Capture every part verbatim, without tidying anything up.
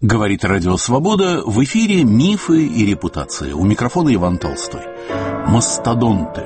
Говорит Радио Свобода, в эфире «Мифы и репутации». У микрофона Иван Толстой. Мастодонты.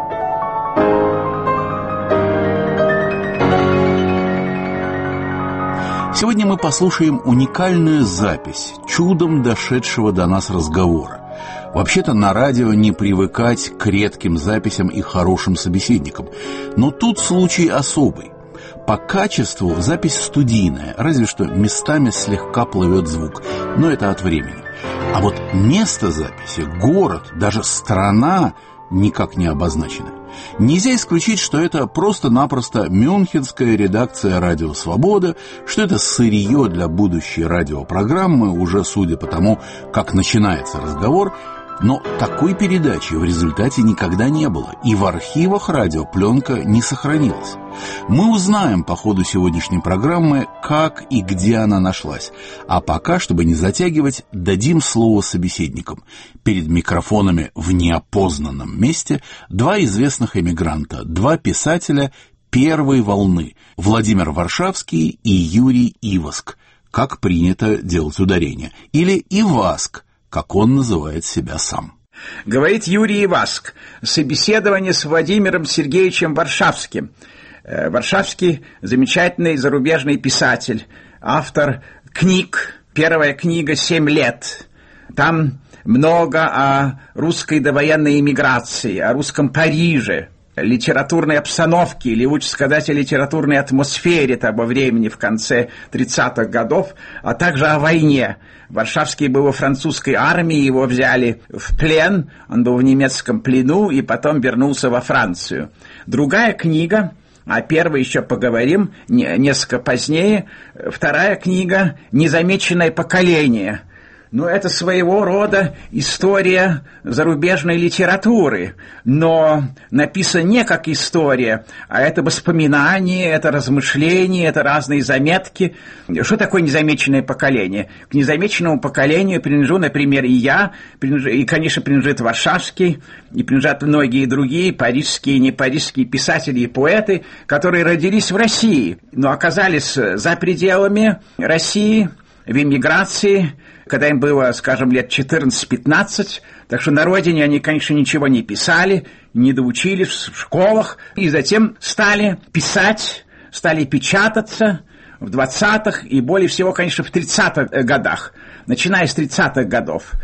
Сегодня мы послушаем уникальную запись чудом дошедшего до нас разговора. Вообще-то на радио не привыкать к редким записям и хорошим собеседникам. Но тут случай особый. По качеству запись студийная, разве что местами слегка плывет звук, но это от времени. А вот место записи, город, даже страна никак не обозначены. Нельзя исключить, что это просто-напросто мюнхенская редакция «Радио Свобода», что это сырье для будущей радиопрограммы, уже судя по тому, как начинается разговор. Но такой передачи в результате никогда не было, и в архивах радио пленка не сохранилась. Мы узнаем по ходу сегодняшней программы, как и где она нашлась. А пока, чтобы не затягивать, дадим слово собеседникам. Перед микрофонами в неопознанном месте два известных эмигранта, два писателя первой волны – Владимир Варшавский и Юрий Иваск, как принято делать ударение, или Иваск, как он называет себя сам. Говорит Юрий Иваск. Собеседование с Владимиром Сергеевичем Варшавским. Варшавский – замечательный зарубежный писатель, автор книг. Первая книга «Семь лет». Там много о русской довоенной эмиграции, о русском Париже, литературной обстановке, или лучше сказать, о литературной атмосфере того времени в конце тридцатых годов, а также о войне. Варшавский был во французской армии, его взяли в плен, он был в немецком плену и потом вернулся во Францию. Другая книга, о первой еще поговорим несколько позднее, вторая книга «Незамеченное поколение». Ну, это своего рода история зарубежной литературы, но написано не как история, а это воспоминания, это размышления, это разные заметки. Что такое незамеченное поколение? К незамеченному поколению принадлежу, например, и я, и, конечно, принадлежит Варшавский, и принадлежат многие другие парижские и не парижские писатели и поэты, которые родились в России, но оказались за пределами России, в эмиграции, когда им было, скажем, лет четырнадцать-пятнадцать, так что на родине они, конечно, ничего не писали, не доучились в школах, и затем стали писать, стали печататься в двадцатых и более всего, конечно, в тридцатых годах, начиная с тридцатых годов.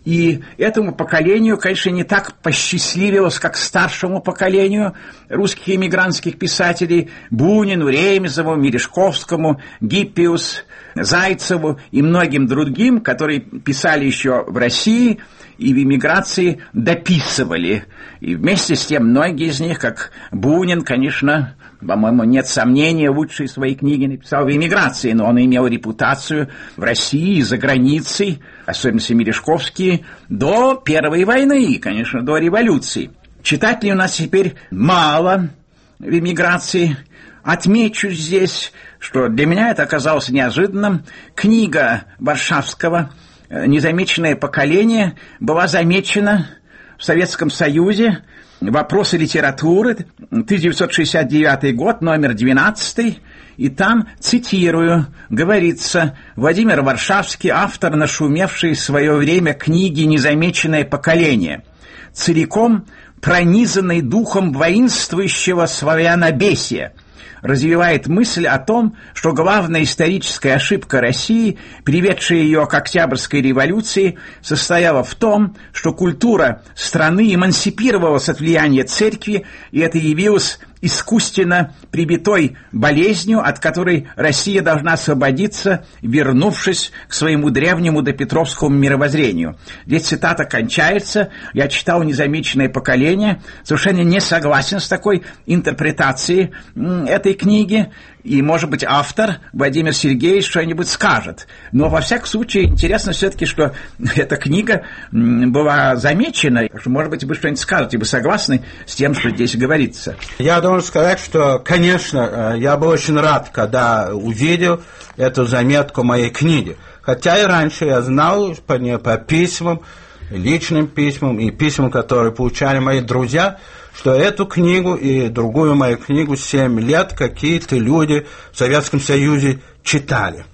И этому поколению, конечно, не так посчастливилось, как старшему поколению русских эмигрантских писателей Бунину, Ремезову, Мережковскому, Гиппиус, Зайцеву и многим другим, которые писали еще в России и в эмиграции дописывали. И вместе с тем многие из них, как Бунин, конечно, по-моему, нет сомнения, лучшие свои книги написал в эмиграции, но он имел репутацию в России и за границей, особенно Мережковский, до Первой войны, конечно, до революции. Читателей у нас теперь мало в эмиграции. Отмечу здесь, что для меня это оказалось неожиданным. Книга Варшавского «Незамеченное поколение» была замечена в Советском Союзе. «Вопросы литературы», тысяча девятьсот шестьдесят девятый год, номер двенадцатый, и там, цитирую, говорится: Владимир Варшавский, автор нашумевшей в свое время книги «Незамеченное поколение», целиком пронизанный духом воинствующего славянобесия, развивает мысль о том, что главная историческая ошибка России, приведшая ее к Октябрьской революции, состояла в том, что культура страны эмансипировалась от влияния церкви, и это явилось искусственно прибитой болезнью, от которой Россия должна освободиться, вернувшись к своему древнему допетровскому мировоззрению. Здесь цитата кончается. Я читал «Незамеченное поколение», совершенно не согласен с такой интерпретацией этой книги, и, может быть, автор Владимир Сергеевич что-нибудь скажет. Но, во всяком случае, интересно все-таки, что эта книга была замечена. Может быть, вы что-нибудь скажете, вы согласны с тем, что здесь говорится? Я должен сказать, что, конечно, я был очень рад, когда увидел эту заметку моей книги. Хотя и раньше я знал по, по письмам, личным письмам и письмам, которые получали мои друзья, что эту книгу и другую мою книгу «Семь лет» какие-то люди в Советском Союзе читали.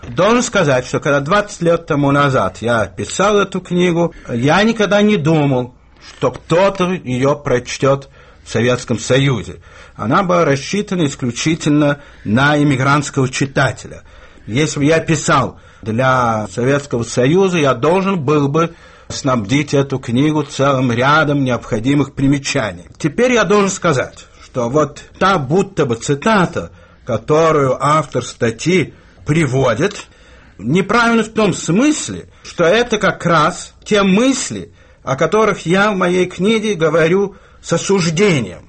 Должен сказать, что когда двадцать лет тому назад я писал эту книгу, я никогда не думал, что кто-то ее прочтет в Советском Союзе. Она была рассчитана исключительно на иммигрантского читателя. Если бы я писал для Советского Союза, я должен был бы снабдить эту книгу целым рядом необходимых примечаний. Теперь я должен сказать, что вот та будто бы цитата, которую автор статьи приводит, неправильно в том смысле, что это как раз те мысли, о которых я в моей книге говорю с осуждением.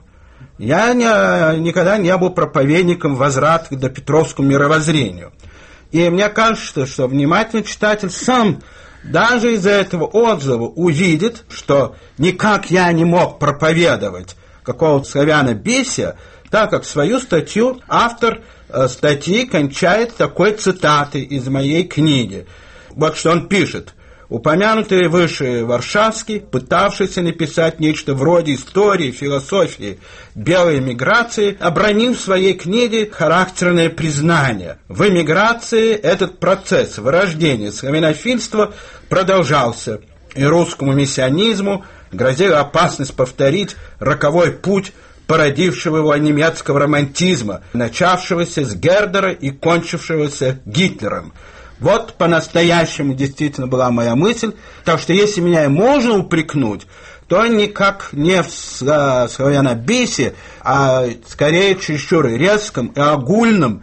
Я не, никогда не был проповедником возврата к допетровскому мировоззрению. И мне кажется, что внимательный читатель сам даже из этого отзыва увидит, что никак я не мог проповедовать какого-то славянобесия, так как свою статью автор э, статьи кончает такой цитатой из моей книги. Вот что он пишет. Упомянутый выше Варшавский, пытавшийся написать нечто вроде истории, философии белой эмиграции, обронил в своей книге характерное признание. В эмиграции этот процесс вырождения славянофильства продолжался, и русскому миссионизму грозила опасность повторить роковой путь породившего его немецкого романтизма, начавшегося с Гердера и кончившегося Гитлером. Вот по-настоящему действительно была моя мысль, так что если меня и можно упрекнуть, то никак не в славянобесии, а скорее чересчур резком и огульном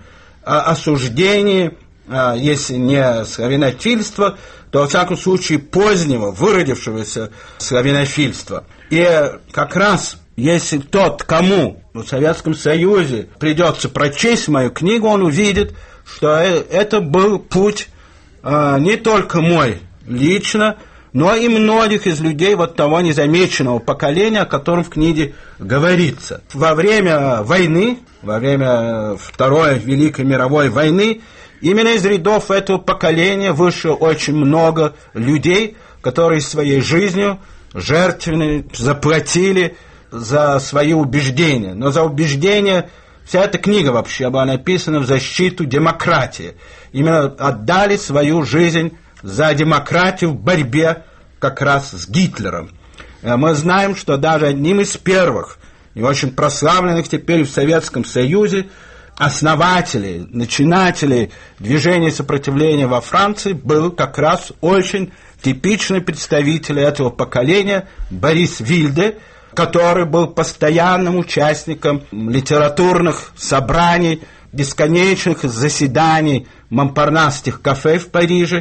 осуждении, если не славянофильства, то, во всяком случае, позднего, выродившегося славянофильства. И как раз, если тот, кому в Советском Союзе придется прочесть мою книгу, он увидит, что это был путь э, не только мой лично, но и многих из людей вот того незамеченного поколения, о котором в книге говорится. Во время войны, во время Второй Великой мировой войны, именно из рядов этого поколения вышло очень много людей, которые своей жизнью жертвенно заплатили за свои убеждения. Но за убеждения... Вся эта книга вообще была написана в защиту демократии. Именно отдали свою жизнь за демократию в борьбе как раз с Гитлером. Мы знаем, что даже одним из первых и очень прославленных теперь в Советском Союзе основателей, начинателей движения сопротивления во Франции был как раз очень типичный представитель этого поколения Борис Вильде, который был постоянным участником литературных собраний, бесконечных заседаний Монпарнасских кафе в Париже,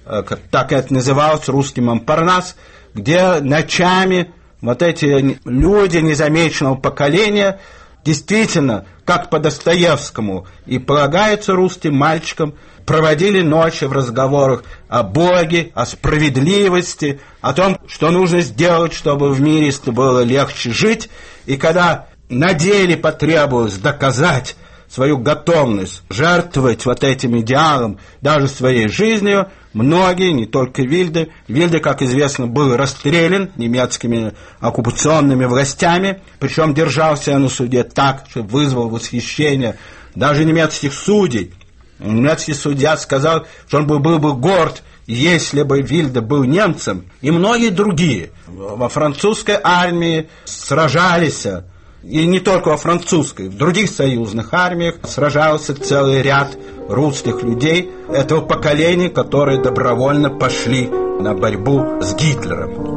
так это называлось, русский Монпарнас, где ночами вот эти люди незамеченного поколения действительно, как по Достоевскому и полагается русским мальчикам, проводили ночи в разговорах о Боге, о справедливости, о том, что нужно сделать, чтобы в мире было легче жить. И когда на деле потребовалось доказать свою готовность жертвовать вот этим идеалом даже своей жизнью, многие, не только Вильде, Вильде, как известно, был расстрелян немецкими оккупационными властями, причем держался на суде так, что вызвал восхищение даже немецких судей. Немецкий судья сказал, что он был, был бы горд, если бы Вильде был немцем, и многие другие. Во французской армии сражались, и не только во французской, в других союзных армиях сражался целый ряд русских людей этого поколения, которые добровольно пошли на борьбу с Гитлером.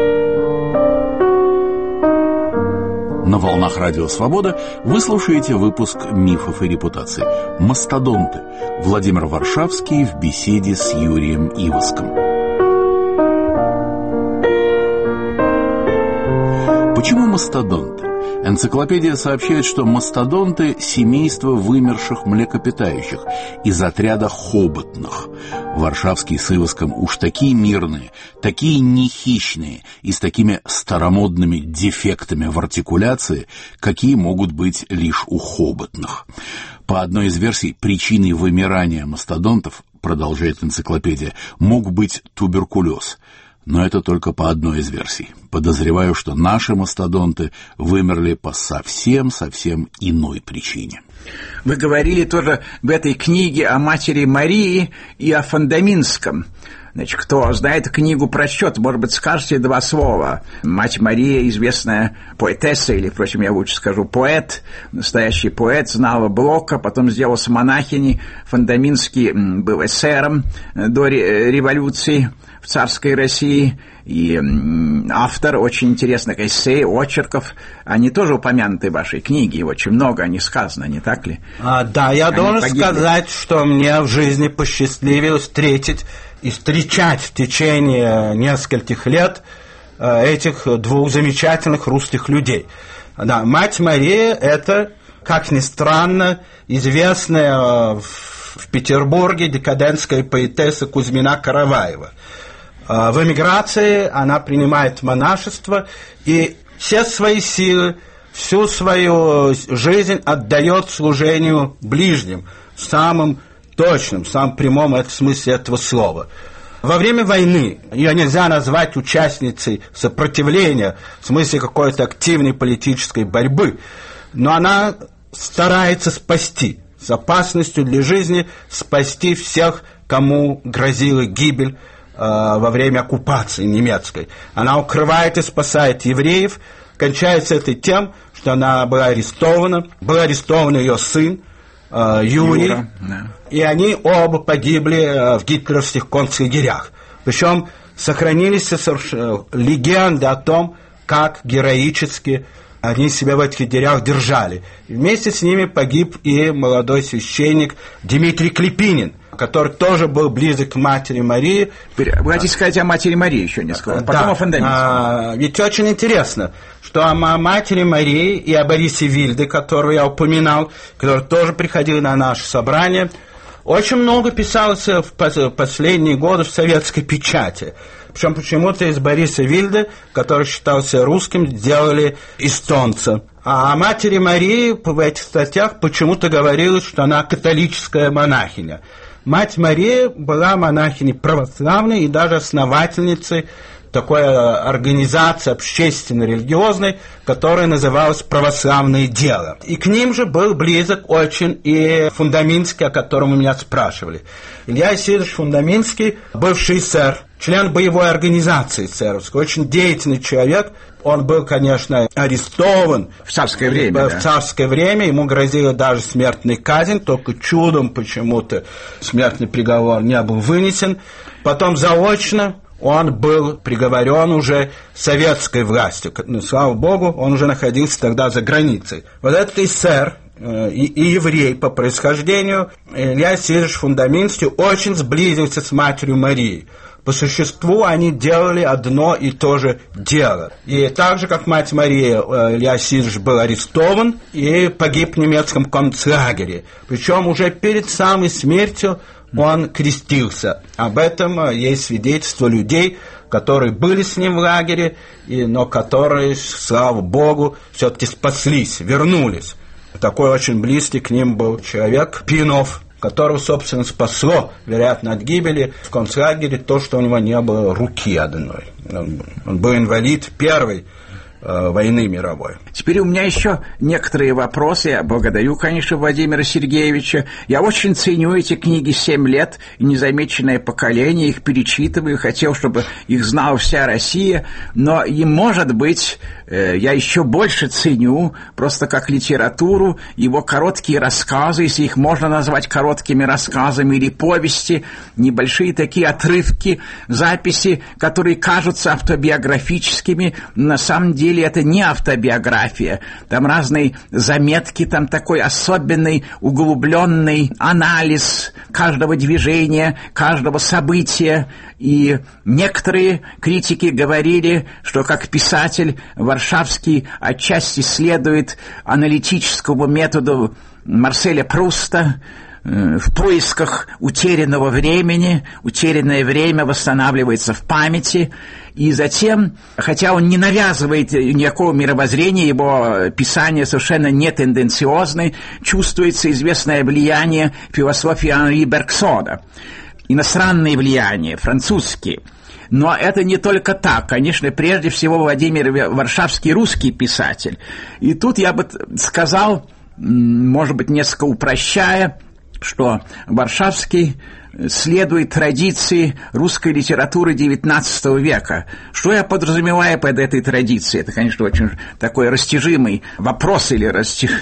На волнах Радио Свобода вы слушаете выпуск «Мифов и репутаций». «Мастодонты». Владимир Варшавский в беседе с Юрием Иваском. Почему мастодонты? Энциклопедия сообщает, что мастодонты – семейство вымерших млекопитающих из отряда хоботных. Варшавский с Иваском уж такие мирные, такие нехищные и с такими старомодными дефектами в артикуляции, какие могут быть лишь у хоботных. По одной из версий, причиной вымирания мастодонтов, продолжает энциклопедия, мог быть туберкулез. Но это только по одной из версий. Подозреваю, что наши мастодонты вымерли по совсем-совсем иной причине. Вы говорили тоже в этой книге о матери Марии и о Фандаминском. Значит, кто знает книгу, прочтет, может быть, скажете два слова. Мать Мария, известная поэтесса, или, впрочем, я лучше скажу, поэт, настоящий поэт, знала Блока, потом сделался монахиней. Фандаминский был эсером до революции в царской России, и автор очень интересных эссе, очерков, они тоже упомянуты в вашей книге, и очень много о них сказано, не так ли? А, да, я они должен погибли. сказать, что мне в жизни посчастливилось встретить и встречать в течение нескольких лет этих двух замечательных русских людей. Да, мать Мария – это, как ни странно, известная в Петербурге декадентская поэтесса Кузьмина Караваева. В эмиграции она принимает монашество и все свои силы, всю свою жизнь отдает служению ближним, самым точным, самым прямом смысле этого слова. Во время войны ее нельзя назвать участницей сопротивления в смысле какой-то активной политической борьбы, но она старается спасти, с опасностью для жизни спасти всех, кому грозила гибель э, во время оккупации немецкой. Она укрывает и спасает евреев. Кончается это тем, что она была арестована, был арестован ее сын э, Юрий, Юра, да. И они оба погибли э, в гитлеровских концлагерях. Причем сохранились легенды о том, как героически они себя в этих лагерях держали. И вместе с ними погиб и молодой священник Дмитрий Клепинин, который тоже был близок к матери Марии. Вы хотите сказать о матери Марии еще несколько, а потом да. о Фандаминском. А, ведь очень интересно, что о матери Марии и о Борисе Вильде, которую я упоминал, который тоже приходил на наше собрание, очень много писалось в последние годы в советской печати. Причем почему-то из Бориса Вильда, который считался русским, сделали эстонца. А о матери Марии в этих статьях почему-то говорилось, что она католическая монахиня. Мать Мария была монахиней православной и даже основательницей такой организации общественно-религиозной, которая называлась «Православное дело». И к ним же был близок очень и Фундаминский, о котором вы меня спрашивали. Илья Исидорович Фундаминский, бывший эсер, член боевой организации эсеровской, очень деятельный человек. Он был, конечно, арестован в царское время, в да. царское время, ему грозила даже смертная казнь, только чудом почему-то смертный приговор не был вынесен. Потом заочно он был приговорен уже советской властью. Ну, слава богу, он уже находился тогда за границей. Вот этот эсер э, и, и еврей по происхождению Илья Исидорович Фундаминский очень сблизился с матерью Марией. По существу они делали одно и то же дело. И так же, как мать Мария, Илья Исидорович был арестован и погиб в немецком концлагере. Причем уже перед самой смертью он крестился. Об этом есть свидетельство людей, которые были с ним в лагере, и, но которые, слава Богу, все-таки спаслись, вернулись. Такой очень близкий к ним был человек Пинов, которого, собственно, спасло, вероятно, от гибели в концлагере то, что у него не было руки одной. Он, он был инвалид первой э, войны мировой. Теперь у меня еще некоторые вопросы. Я благодарю, конечно, Владимира Сергеевича. Я очень ценю эти книги «Семь лет» и «Незамеченное поколение». Их перечитываю, хотел, чтобы их знала вся Россия. Но и, может быть, я еще больше ценю, просто как литературу, его короткие рассказы, если их можно назвать короткими рассказами, или повести, небольшие такие отрывки, записи, которые кажутся автобиографическими. На самом деле это не автобиография. Там разные заметки, там такой особенный углубленный анализ каждого движения, каждого события. И некоторые критики говорили, что как писатель Варшавский отчасти следует аналитическому методу Марселя Пруста, в поисках утерянного времени. Утерянное время восстанавливается в памяти. И затем, хотя он не навязывает никакого мировоззрения, его писание совершенно не тенденциозное, чувствуется известное влияние философии Анри Бергсона. иностранные влияния, французские. Но это не только так. Конечно, прежде всего Владимир Варшавский русский писатель. И тут я бы сказал, может быть, несколько упрощая, что Варшавский следует традиции русской литературы девятнадцатого века. Что я подразумеваю под этой традицией? Это, конечно, очень такой растяжимый вопрос или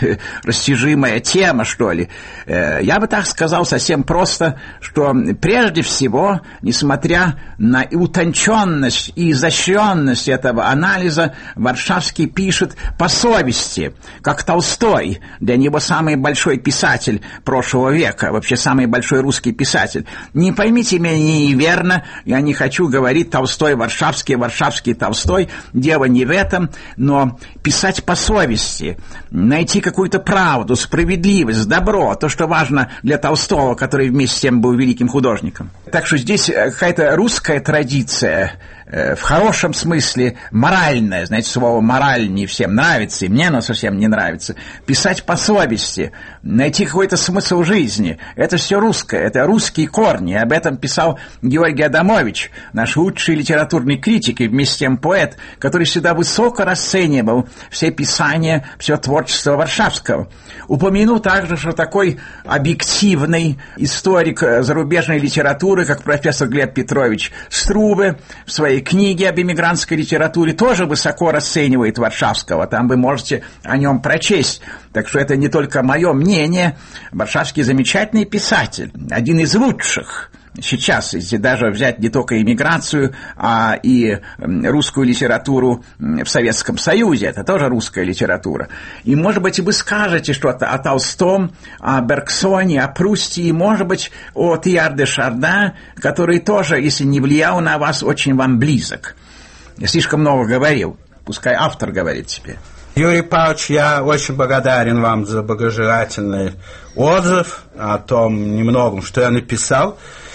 растяжимая тема, что ли. Я бы так сказал совсем просто, что прежде всего, несмотря на утонченность и изощренность этого анализа, Варшавский пишет по совести, как Толстой, для него самый большой писатель прошлого века, вообще самый большой русский писатель. Не поймите меня неверно, я не хочу говорить Толстой, Варшавский, Варшавский, Толстой, дело не в этом, но писать по совести, найти какую-то правду, справедливость, добро, то, что важно для Толстого, который вместе с тем был великим художником. Так что здесь какая-то русская традиция, в хорошем смысле моральное, знаете, слово «мораль» не всем нравится, и мне оно совсем не нравится. Писать по совести, найти какой-то смысл жизни, это все русское, это русские корни. Об этом писал Георгий Адамович, наш лучший литературный критик и вместе с тем поэт, который всегда высоко расценивал все писания, все творчество Варшавского. Упомяну также, что такой объективный историк зарубежной литературы, как профессор Глеб Петрович Струве, в своей книге об эмигрантской литературе тоже высоко расценивает Варшавского. Там вы можете о нем прочесть. Так что это не только мое мнение. Варшавский замечательный писатель, один из лучших. Сейчас, если даже взять не только эмиграцию, а и русскую литературу в Советском Союзе, это тоже русская литература. И, может быть, вы скажете что-то о Толстом, о Бергсоне, о Прусте, и, может быть, о Теилхарде де Шардин, который тоже, если не влиял на вас, очень вам близок. Я слишком много говорил. Пускай автор говорит теперь. Юрий Павлович, я очень благодарен вам за благожелательный отзыв о том немногом, что я написал.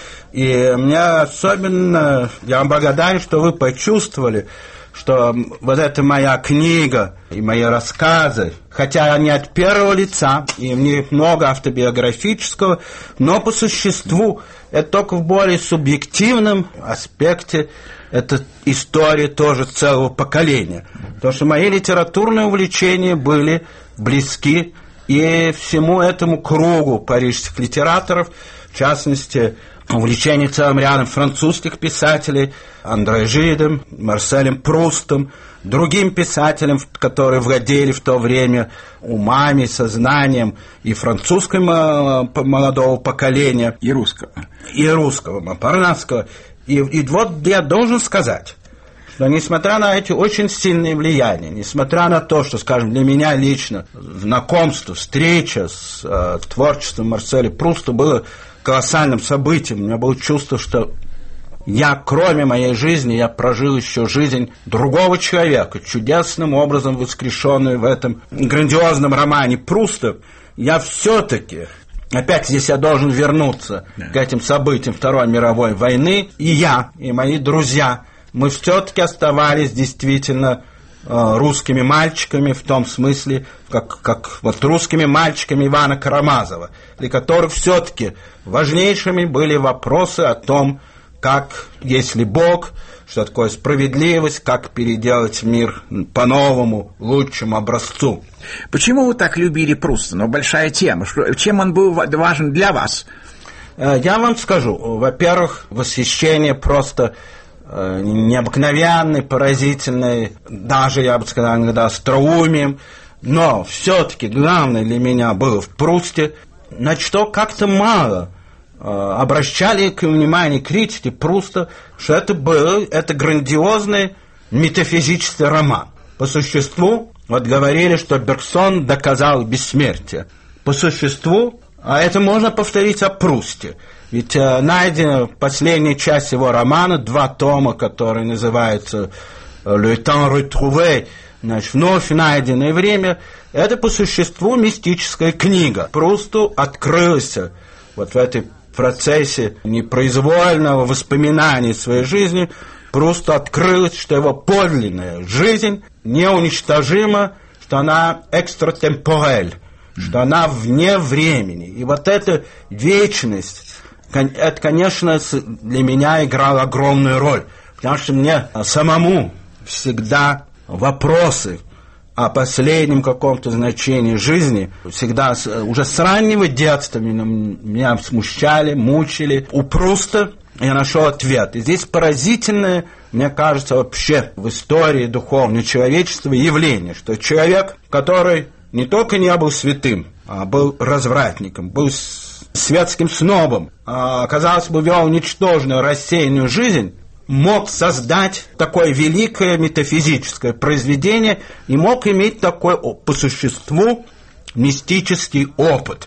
И мне особенно, я вам благодарен, что вы почувствовали, что вот эта моя книга и мои рассказы, хотя они от первого лица, и в них много автобиографического, но по существу это только в более субъективном аспекте, это история тоже целого поколения. Потому что мои литературные увлечения были близки и всему этому кругу парижских литераторов, в частности, увлечение целым рядом французских писателей, Андре Жидом, Марселем Прустом, другим писателям, которые владели в то время умами, сознанием и французского молодого поколения, и русского, и русского, Мопарнасского. И, и вот я должен сказать, что несмотря на эти очень сильные влияния, несмотря на то, что, скажем, для меня лично знакомство, встреча с э, творчеством Марселя Пруста было колоссальным событием. У меня было чувство, что я, кроме моей жизни, я прожил еще жизнь другого человека, чудесным образом воскрешенную в этом грандиозном романе Пруста. Я все-таки, опять здесь я должен вернуться да. к этим событиям Второй мировой войны, и я, и мои друзья, мы все-таки оставались действительно русскими мальчиками в том смысле, как, как вот русскими мальчиками Ивана Карамазова, для которых все-таки важнейшими были вопросы о том, как, если Бог, что такое справедливость, как переделать мир по новому, лучшему образцу. Почему вы так любили Пруста? Ну, большая тема. Что, чем он был важен для вас? Я вам скажу. Во-первых, восхищение просто необыкновенный, поразительный, даже, я бы сказал, иногда остроумием, но все-таки главное для меня было в Прусте, на что как-то мало э, обращали к вниманию критики Пруста, что это был, это грандиозный метафизический роман. По существу, вот говорили, что Бергсон доказал бессмертие. По существу, а это можно повторить о Прусте. Ведь э, найдена последняя часть его романа, два тома, которые называются «Le temps retrouvé», значит, вновь найденное время, это по существу мистическая книга. Прусту открылась вот в этом процессе непроизвольного воспоминания своей жизни, Прусту открылось, что его подлинная жизнь неуничтожима, что она экстратемпорель, что она вне времени. И вот эта вечность, это, конечно, для меня играло огромную роль, потому что мне самому всегда вопросы о последнем каком-то значении жизни всегда, уже с раннего детства меня, меня смущали, мучили. У Пруста я нашел ответ. И здесь поразительное, мне кажется, вообще в истории духовного человечества явление, что человек, который не только не был святым, а был развратником, был светским снобом, а, казалось бы, вел ничтожную, рассеянную жизнь, мог создать такое великое метафизическое произведение и мог иметь такой по существу мистический опыт.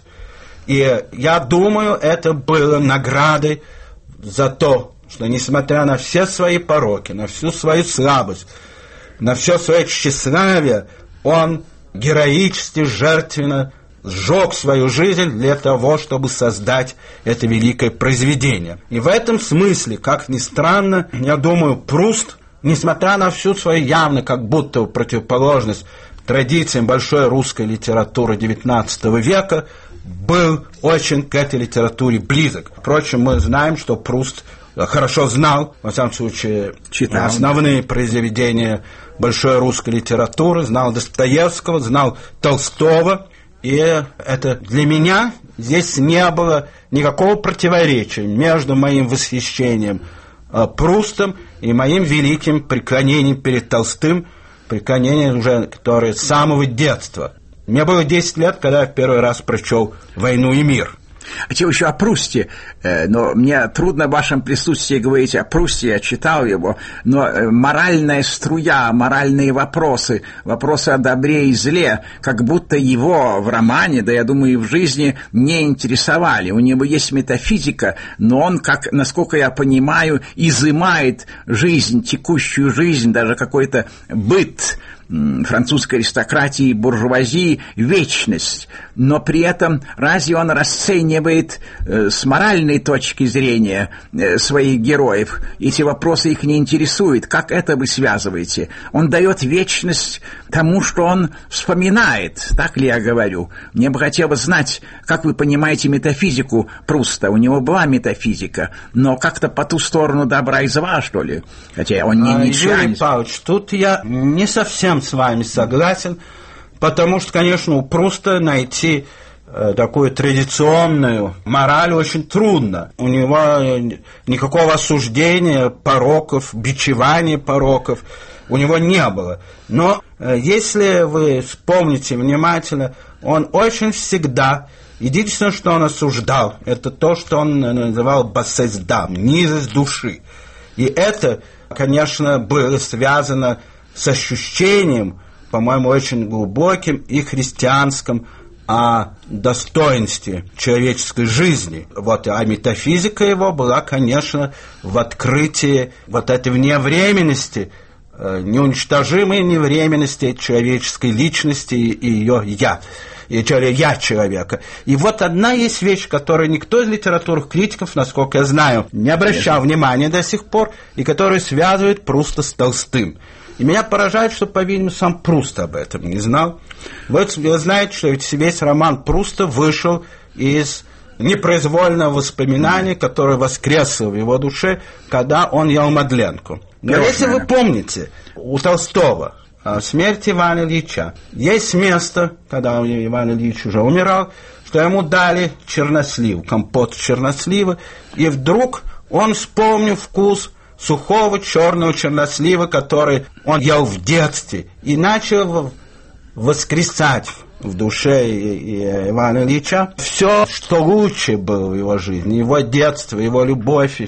И я думаю, это было наградой за то, что, несмотря на все свои пороки, на всю свою слабость, на все свое тщеславие, он героически, жертвенно сжег свою жизнь для того, чтобы создать это великое произведение. И в этом смысле, как ни странно, я думаю, Пруст, несмотря на всю свою явно как будто противоположность традициям большой русской литературы девятнадцатого века, был очень к этой литературе близок. Впрочем, мы знаем, что Пруст хорошо знал, во всяком случае, читал основные произведения большой русской литературы, знал Достоевского, знал Толстого. И это для меня здесь не было никакого противоречия между моим восхищением э, Прустом и моим великим преклонением перед Толстым, преклонением уже, которое с самого детства. Мне было десять лет, когда я в первый раз прочел «Войну и мир». А чего еще о Прусте? Но мне трудно в вашем присутствии говорить о Прусте, я читал его, но моральная струя, моральные вопросы, вопросы о добре и зле, как будто его в романе, да я думаю, и в жизни не интересовали. У него есть метафизика, но он, как, насколько я понимаю, изымает жизнь, текущую жизнь, даже какой-то быт французской аристократии, буржуазии, вечность. Но при этом разве он расценивает э, с моральной точки зрения э, своих героев? Эти вопросы их не интересуют. Как это вы связываете? Он дает вечность тому, что он вспоминает. Так ли я говорю? Мне бы хотелось знать, как вы понимаете метафизику Пруста. У него была метафизика, но как-то по ту сторону добра и зла, что ли? Хотя он не... А, не Юрий Павлович, тут я не совсем с вами согласен, потому что, конечно, у Пруста найти э, такую традиционную мораль очень трудно. У него э, никакого осуждения пороков, бичевания пороков у него не было. Но э, если вы вспомните внимательно, он очень всегда, единственное, что он осуждал, это то, что он называл бассездам, низость души. И это, конечно, было связано с ощущением, по-моему, очень глубоким и христианском о достоинстве человеческой жизни. Вот, а метафизика его была, конечно, в открытии вот этой вневременности, неуничтожимой невременности человеческой личности и ее «я». И я человека. И вот одна есть вещь, которую никто из литературных критиков, насколько я знаю, не обращал внимания до сих пор, и которая связывает Пруста с Толстым. И меня поражает, что, по-видимому, сам Пруст об этом не знал. Вот вы знаете, что ведь весь роман Пруста вышел из непроизвольного воспоминания, которое воскресло в его душе, когда он ел Мадленку. Но если вы помните, у Толстого «Смерть Ивана Ильича» есть место, когда Иван Ильич уже умирал, что ему дали чернослив, компот чернослива, и вдруг он вспомнил вкус сухого черного чернослива, который он ел в детстве, и начал воскресать в душе Ивана Ильича все, что лучше было в его жизни, его детство, его любовь.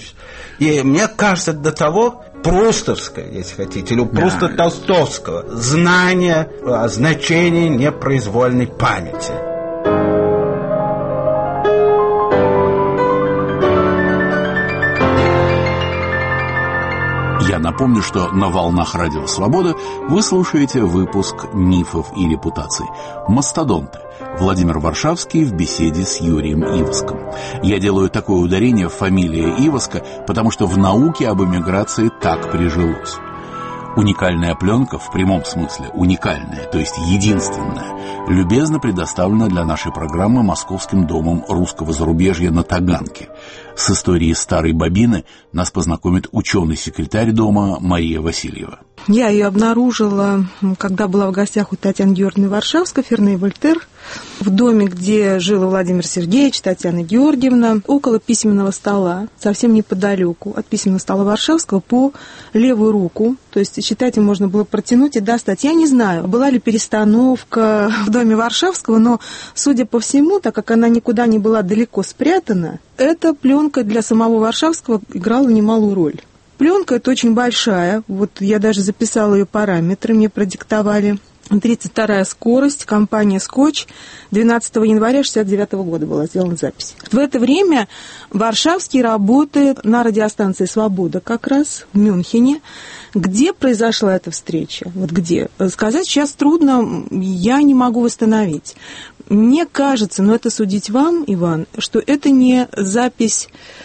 И мне кажется, до того прустовское, если хотите, или пруста-толстовского знание о значении непроизвольной памяти. Я напомню, что на «Волнах Радио Свобода» вы слушаете выпуск «Мифов и репутаций. Мастодонты». Владимир Варшавский в беседе с Юрием Иваском. Я делаю такое ударение в фамилии Иваска, потому что в науке об эмиграции так прижилось. Уникальная пленка, в прямом смысле уникальная, то есть единственная, любезно предоставлена для нашей программы Московским домом русского зарубежья на Таганке. С историей старой бобины нас познакомит ученый-секретарь дома Мария Васильева. Я ее обнаружила, когда была в гостях у Татьяны Георгиевны Варшавской, Ферне Вольтер, в доме, где жил Владимир Сергеевич, Татьяна Георгиевна, около письменного стола, совсем неподалеку от письменного стола Варшавского, по левую руку. То есть, считайте, можно было протянуть и достать. Я не знаю, была ли перестановка в доме Варшавского, но, судя по всему, так как она никуда не была далеко спрятана, эта пленка для самого Варшавского играла немалую роль. Пленка эта очень большая, вот я даже записала ее параметры, мне продиктовали. тридцать вторая скорость, компания «Скотч», двенадцатого января шестьдесят девятого года была сделана запись. В это время Варшавский работает на радиостанции «Свобода» как раз в Мюнхене. Где произошла эта встреча? Вот где? Сказать сейчас трудно, я не могу восстановить. Мне кажется, но это судить вам, Иван, что это не запись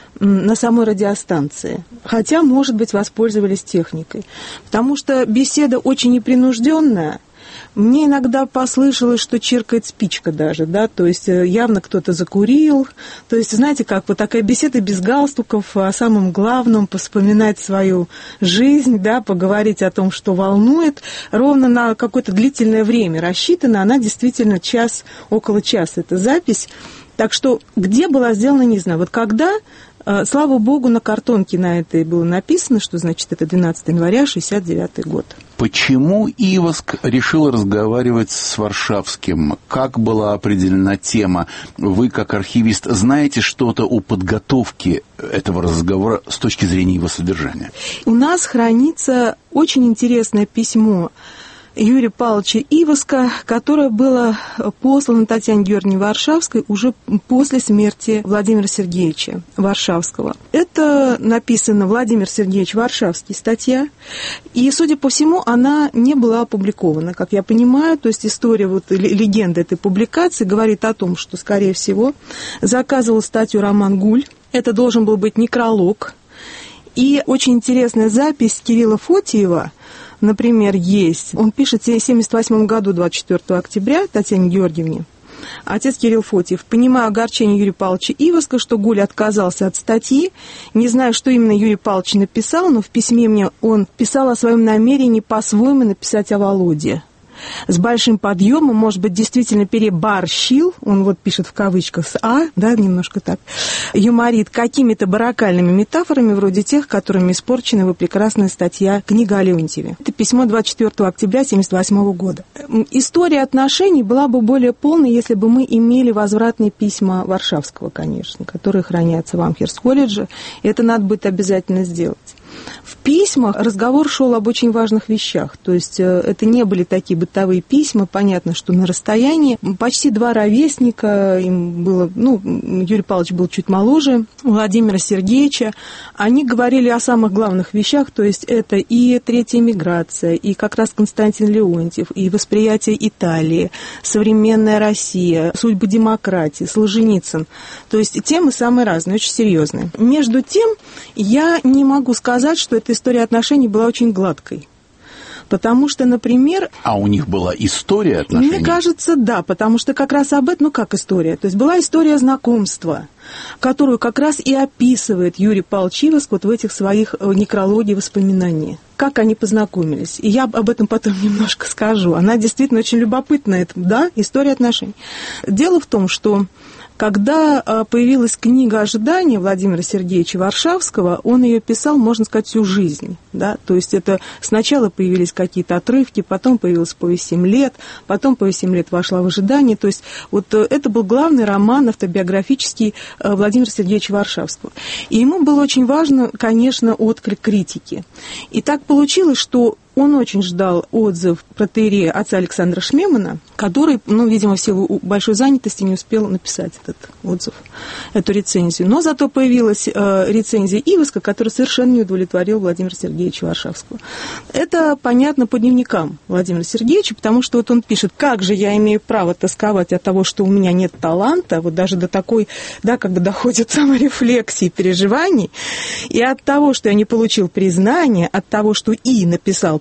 на самой радиостанции. Хотя, может быть, воспользовались техникой. Потому что беседа очень непринужденная. Мне иногда послышалось, что чиркает спичка даже, да, то есть явно кто-то закурил. То есть, знаете, как вот такая беседа без галстуков, о самом главном, вспоминать свою жизнь, да, поговорить о том, что волнует, ровно на какое-то длительное время рассчитана. Она действительно час, около часа эта запись. Так что где была сделана, не знаю. Вот когда, слава богу, на картонке на этой было написано, что, значит, это двенадцатого января шестьдесят девятый год. Почему Иваск решил разговаривать с Варшавским? Как была определена тема? Вы, как архивист, знаете что-то о подготовке этого разговора с точки зрения его содержания? У нас хранится очень интересное письмо Юрия Павловича Иваска, которое было послано Татьяне Георгиевне Варшавской уже после смерти Владимира Сергеевича Варшавского. Это написано Владимир Сергеевич Варшавский, статья, и, судя по всему, она не была опубликована, как я понимаю, то есть история, вот, легенда этой публикации говорит о том, что, скорее всего, заказывал статью Роман Гуль, это должен был быть некролог, и очень интересная запись Кирилла Фотиева, например, есть. Он пишет в семьдесят восьмом году, двадцать четвёртого октября, Татьяне Георгиевне. Отец Кирилл Фотиев: понимая огорчение Юрия Павловича Иваска, что Гуль отказался от статьи, не знаю, что именно Юрий Павлович написал, но в письме мне он писал о своем намерении по-своему написать о Володе. С большим подъемом, может быть, действительно переборщил, он вот пишет в кавычках с «а», да, немножко так, юморит какими-то барокальными метафорами, вроде тех, которыми испорчена его прекрасная статья «Книга о Леонтьеве». Это письмо двадцать четвёртого октября семьдесят восьмого года. История отношений была бы более полной, если бы мы имели возвратные письма Варшавского, конечно, которые хранятся в Амхерст-колледже, и это надо будет обязательно сделать. В письмах разговор шел об очень важных вещах, то есть это не были такие бытовые письма, понятно, что на расстоянии. Почти два ровесника, им было, ну, Юрий Павлович был чуть моложе Владимира Сергеевича, они говорили о самых главных вещах, то есть это и третья миграция, и как раз Константин Леонтьев, и восприятие Италии, современная Россия, судьбы демократии, Солженицын, то есть темы самые разные, очень серьезные. Между тем, я не могу сказать, что эта история отношений была очень гладкой. Потому что, например... А у них была история отношений? Мне кажется, да, потому что как раз об этом, ну как история, то есть была история знакомства, которую как раз и описывает Юрий Павлович Иваск вот в этих своих некрологии воспоминаний. Как они познакомились. И я об этом потом немножко скажу. Она действительно очень любопытная, да, история отношений. Дело в том, что когда появилась книга «Ожидания» Владимира Сергеевича Варшавского, он ее писал, можно сказать, всю жизнь. Да? То есть это сначала появились какие-то отрывки, потом появилась повесть «Семь лет», потом повесть «Семь лет» вошла в «Ожидание». То есть вот это был главный роман автобиографический Владимира Сергеевича Варшавского. И ему было очень важно, конечно, отклик критики. И так получилось, что он очень ждал отзыв протоиерея отца Александра Шмемана, который, ну, видимо, в силу большой занятости не успел написать этот отзыв, эту рецензию. Но зато появилась э, рецензия Иваска, которая совершенно не удовлетворила Владимира Сергеевича Варшавского. Это понятно по дневникам Владимира Сергеевича, потому что вот он пишет: как же я имею право тосковать от того, что у меня нет таланта, вот даже до такой, да, как бы доходит саморефлексии, переживаний, и от того, что я не получил признания, от того, что И написал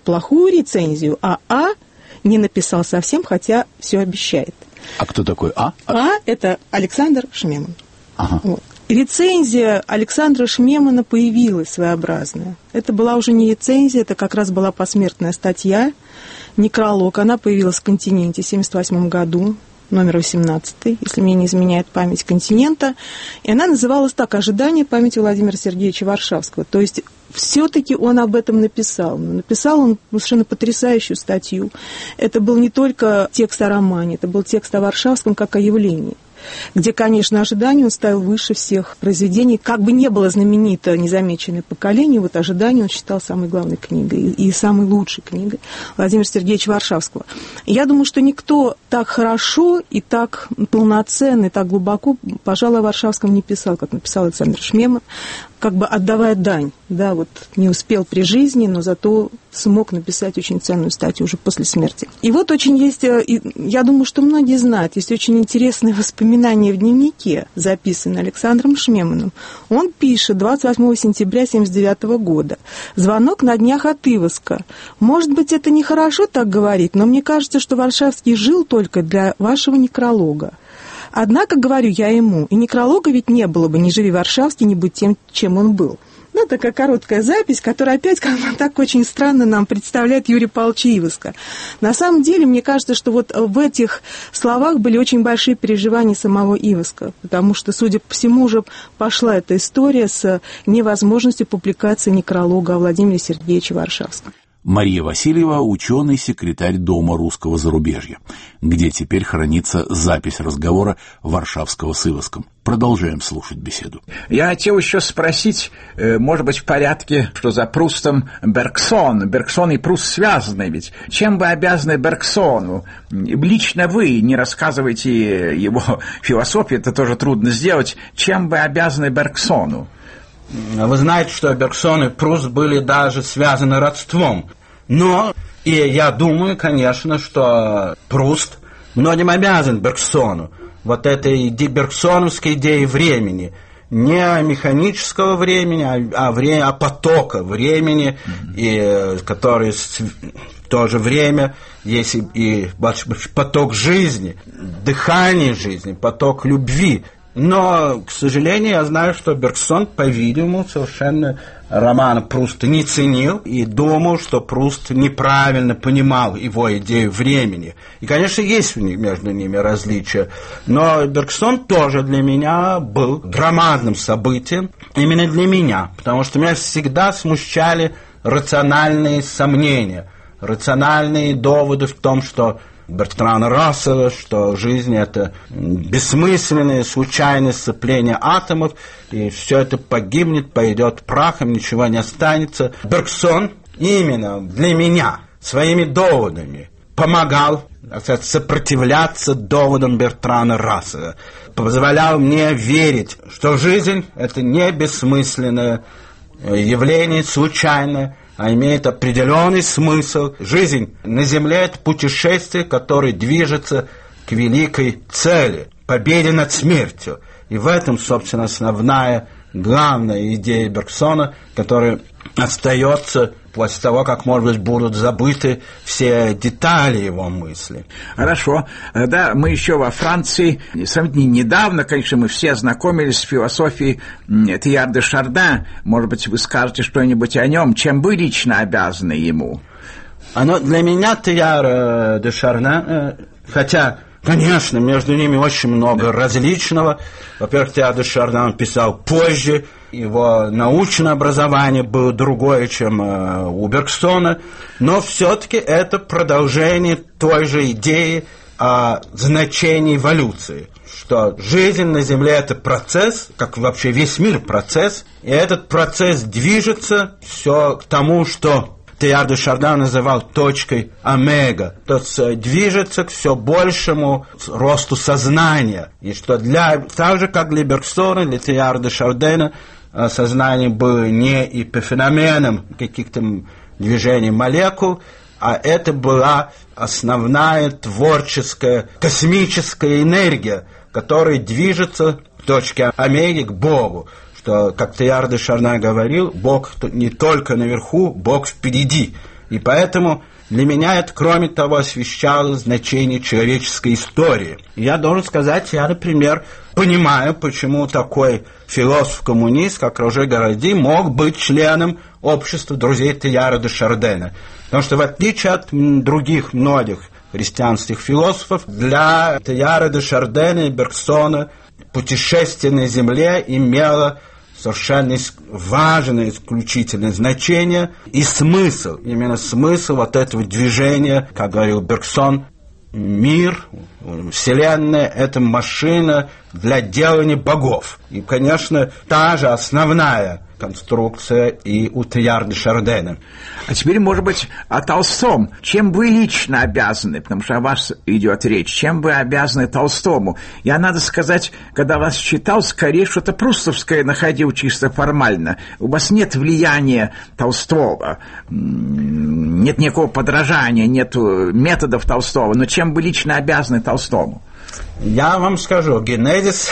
плохую рецензию, а А не написал совсем, хотя все обещает. А кто такой А? А – это Александр Шмеман. Ага. Вот. Рецензия Александра Шмемана появилась своеобразная. Это была уже не рецензия, это как раз была посмертная статья, некролог. Она появилась в «Континенте» в семьдесят восьмом году, номер восемнадцатый, если мне не изменяет память, «Континента». И она называлась так: «Ожидание памяти Владимира Сергеевича Варшавского». То есть все-таки он об этом написал. Но написал он совершенно потрясающую статью. Это был не только текст о романе, это был текст о Варшавском как о явлении, где, конечно, «Ожидание» он ставил выше всех произведений. Как бы не было знаменито «Незамеченное поколение», вот «Ожидание» он считал самой главной книгой и самой лучшей книгой Владимира Сергеевича Варшавского. Я думаю, что никто так хорошо и так полноценно, и так глубоко, пожалуй, о Варшавском не писал, как написал Александр Шмеман, как бы отдавая дань. Да, вот не успел при жизни, но зато смог написать очень ценную статью уже после смерти. И вот очень есть, я думаю, что многие знают, есть очень интересные воспоминания в дневнике, записанные Александром Шмеманом. Он пишет двадцать восьмого сентября семьдесят девятого года. «Звонок на днях от Иваска. Может быть, это нехорошо так говорить, но мне кажется, что Варшавский жил только для вашего некролога. Однако, говорю я ему, и некролога ведь не было бы, не живи Варшавский, не будь тем, чем он был». Ну, такая короткая запись, которая опять как бы так очень странно нам представляет Юрия Павловича Иваска. На самом деле, мне кажется, что вот в этих словах были очень большие переживания самого Иваска, потому что, судя по всему, уже пошла эта история с невозможностью публикации некролога о Владимире Сергеевиче Варшавском. Мария Васильева – ученый, секретарь Дома русского зарубежья, где теперь хранится запись разговора Варшавского с Иваском. Продолжаем слушать беседу. Я хотел еще спросить, может быть, в порядке, что за Прустом Бергсон. Бергсон и Пруст связаны ведь. Чем вы обязаны Бергсону? Лично вы не рассказываете его философию, это тоже трудно сделать. Чем вы обязаны Бергсону? Вы знаете, что Бергсон и Пруст были даже связаны родством. Но, и я думаю, конечно, что Пруст многим обязан Бергсону. Вот этой бергсоновской идеи времени. Не механического времени, а, а, вре, а потока времени, mm-hmm. и, который в то же время есть и, и поток жизни, дыхание жизни, поток любви. Но, к сожалению, я знаю, что Бергсон, по-видимому, совершенно романа Пруста не ценил и думал, что Пруст неправильно понимал его идею времени. И, конечно, есть между ними различия. Но Бергсон тоже для меня был громадным событием, именно для меня, потому что меня всегда смущали рациональные сомнения, рациональные доводы в том, что Бертрана Рассела, что жизнь – это бессмысленное, случайное сцепление атомов, и все это погибнет, пойдет прахом, ничего не останется. Бергсон именно для меня своими доводами помогал, так сказать, сопротивляться доводам Бертрана Рассела, позволял мне верить, что жизнь – это не бессмысленное явление, случайное, а имеет определенный смысл. Жизнь на Земле – это путешествие, которое движется к великой цели – победе над смертью. И в этом, собственно, основная, главная идея Бергсона, которая остается после того, как, может быть, будут забыты все детали его мысли. Хорошо. Да, мы еще во Франции, сравнительно недавно, конечно, мы все ознакомились с философией Теилхара де Шардена. Может быть, вы скажете что-нибудь о нем, чем вы лично обязаны ему? Оно для меня Теилхар де Шарден, хотя, конечно, между ними очень много различного. Во-первых, Теилхар де Шарден писал позже, его научное образование было другое, чем э, у Бергсона, но все-таки это продолжение той же идеи о значении эволюции, что жизнь на Земле – это процесс, как вообще весь мир процесс, и этот процесс движется все к тому, что Теилхар де Шарден называл точкой омега, то есть движется к все большему росту сознания, и что для, так же, как для Бергсона, для Теилхара де Шардена, сознание было не эпифеноменом каких-то движений молекул, а это была основная творческая космическая энергия, которая движется к точке омеги, к Богу. Что, как Теилхар де Шарден говорил, Бог не только наверху, Бог впереди. И поэтому для меня это, кроме того, освещало значение человеческой истории. Я должен сказать, я, например, понимаю, почему такой философ-коммунист, как Роже Горади, мог быть членом общества друзей Тейяра де Шардена. Потому что, в отличие от других многих христианских философов, для Тейяра де Шардена и Бергсона путешествие на Земле имело совершенно важное, исключительное значение и смысл, именно смысл вот этого движения, как говорил Бергсон, мир, Вселенная – это машина для делания богов. И, конечно, та же основная конструкция и у Тейяра де Шардена. А теперь, может быть, о Толстом. Чем вы лично обязаны, потому что о вас идет речь, чем вы обязаны Толстому? Я, надо сказать, когда вас читал, скорее что-то прустовское находил чисто формально. У вас нет влияния Толстого, нет никакого подражания, нет методов Толстого. Но чем вы лично обязаны Толстому? Я вам скажу, генезис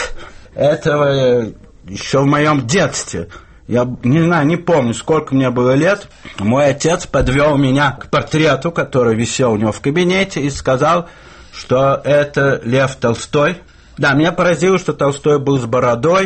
этого еще в моем детстве. Я не знаю, не помню, сколько мне было лет. Мой отец подвел меня к портрету, который висел у него в кабинете, и сказал, что это Лев Толстой. Да, меня поразило, что Толстой был с бородой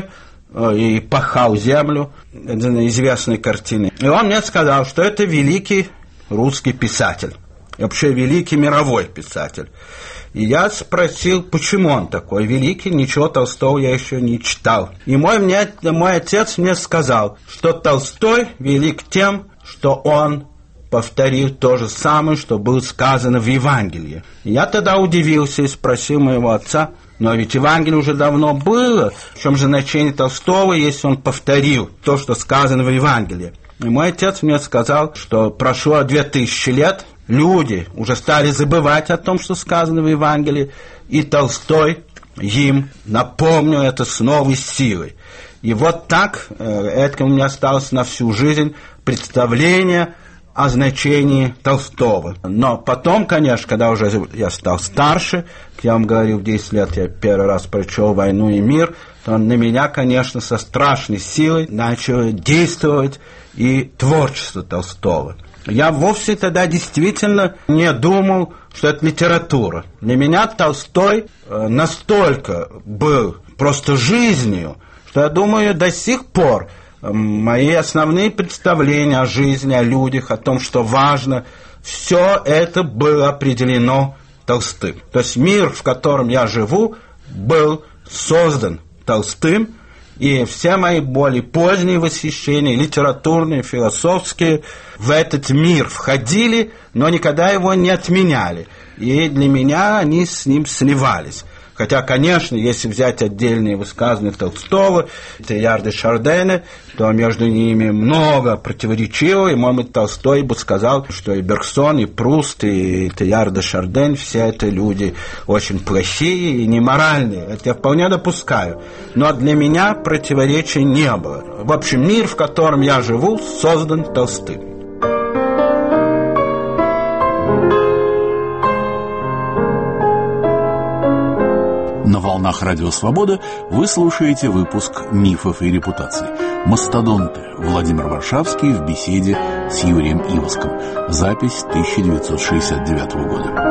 и пахал землю. Это известные картины. И он мне сказал, что это великий русский писатель. И вообще великий мировой писатель. И я спросил, почему он такой великий, ничего Толстого я еще не читал. И мой, мне, мой отец мне сказал, что Толстой велик тем, что он повторил то же самое, что было сказано в Евангелии. И я тогда удивился и спросил моего отца, но ведь Евангелие уже давно было, в чем же значение Толстого, если он повторил то, что сказано в Евангелии. И мой отец мне сказал, что прошло две тысячи лет, люди уже стали забывать о том, что сказано в Евангелии, и Толстой им напомнил это с новой силой. И вот так это у меня осталось на всю жизнь представление о значении Толстого. Но потом, конечно, когда уже я стал старше, я вам говорил, в десять лет я первый раз прочел «Войну и мир», то на меня, конечно, со страшной силой начало действовать и творчество Толстого. Я вовсе тогда действительно не думал, что это литература. Для меня Толстой настолько был просто жизнью, что я думаю, до сих пор мои основные представления о жизни, о людях, о том, что важно, все это было определено Толстым. То есть мир, в котором я живу, был создан Толстым, и все мои более поздние восхищения, литературные, философские, в этот мир входили, но никогда его не отменяли. И для меня они с ним сливались. Хотя, конечно, если взять отдельные высказывания Толстого, Тейяра де Шардена, то между ними много противоречивого, и, может быть, Толстой бы сказал, что и Бергсон, и Пруст, и Тейяра де Шарден, все это люди очень плохие и неморальные. Это я вполне допускаю. Но для меня противоречий не было. В общем, мир, в котором я живу, создан Толстым. На волнах Радио Свобода вы слушаете выпуск «Мифов и репутаций». Мастодонты. Владимир Варшавский в беседе с Юрием Иваском. Запись тысяча девятьсот шестьдесят девятого года.